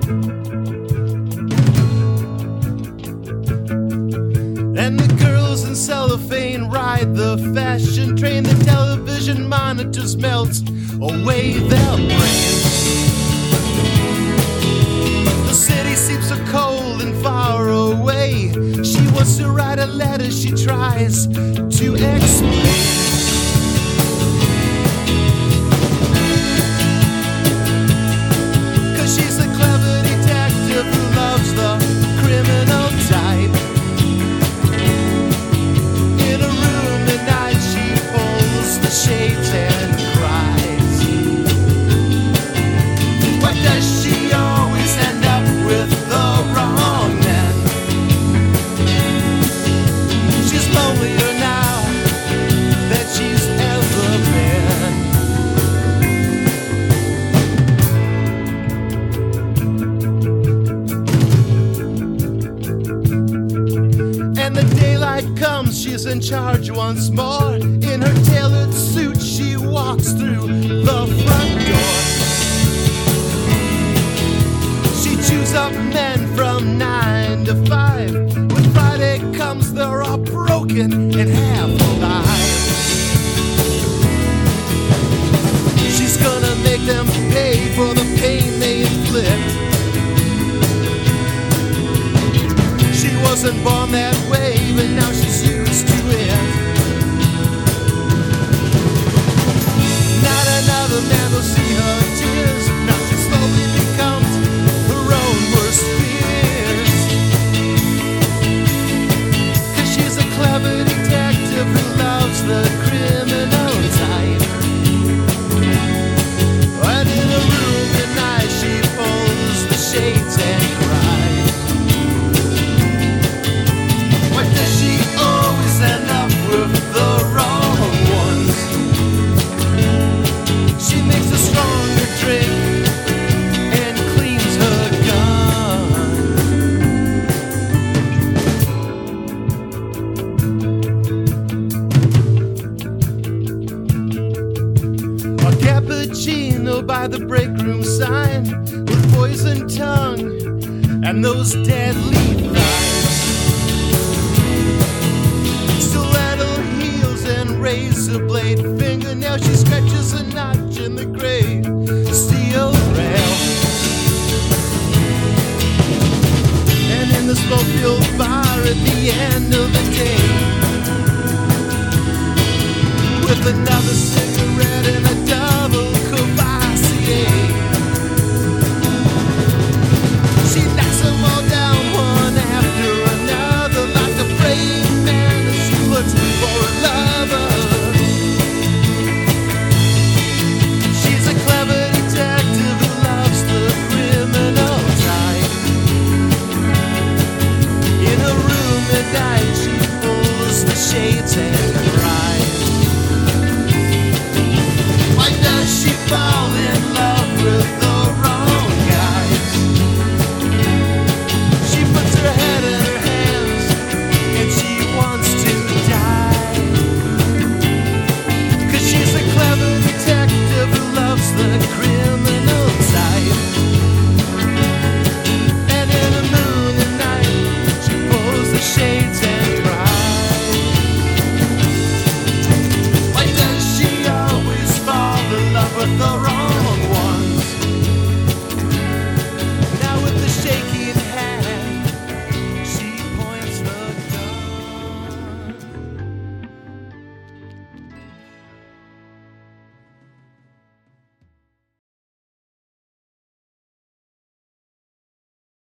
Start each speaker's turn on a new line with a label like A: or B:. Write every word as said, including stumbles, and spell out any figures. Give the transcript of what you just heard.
A: And the girls in cellophane ride the fashion train. The television monitors melt away their brains. The city seems so cold and far away. She wants to write a letter, she tries to explain. Cause she's a clever detective who loves the criminal type. In a room at night she pulls the shades and cries. Why does she always end up with the wrong man? She's lonelier now than she's ever been. And the daylight comes, she's in charge once more. In her tailored suit she walks through the front door. She chews up men from nine to five. When Friday comes they're all broken and half alive. She's gonna make them pay for the pain they inflict. She wasn't born that way, but now she's used to it. Not another man will see her tears. Now she slowly becomes her own worst fears. Cause she's a clever detective who loves the criminal type. And in a room at night she pulls the shades and cries. Why does she always end up with the wrong ones? She makes a stronger drink and cleans her gun. A cappuccino by the break room sign, with poisoned tongue and those deadly thighs. Stiletto heels and razor blade fingernails. She scratches a notch in the gray steel rail. And in the smoke-filled bar at the end of the day, with another cigarette and a double Courvoisier, she knocks them all down one after another, like a brave man as she looks for a lover. She's a clever detective who loves the criminal type. In a room at night she pulls the shades and cries. Why does she fall in love with the